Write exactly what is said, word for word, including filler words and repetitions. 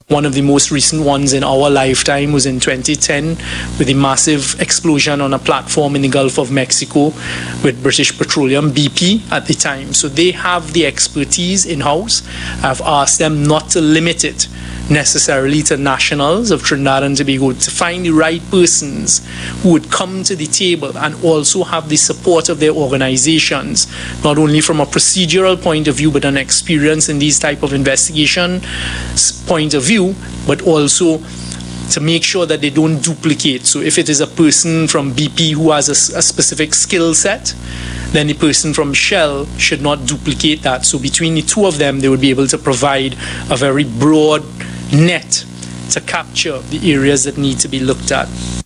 One of the most recent ones in our lifetime was in twenty ten with the massive explosion on a platform in the Gulf of Mexico with British Petroleum, B P at the time. So they have the expertise in-house. I've asked them not to limit it necessarily to nationals of Trinidad and Tobago, to find the right persons who would come to the table and also have the support of their organizations, not only from a procedural point of view, but an experience in these type of investigation point of view, but also to make sure that they don't duplicate. So if it is a person from B P who has a, a specific skill set, then the person from Shell should not duplicate that. So between the two of them, they would be able to provide a very broad net to capture the areas that need to be looked at.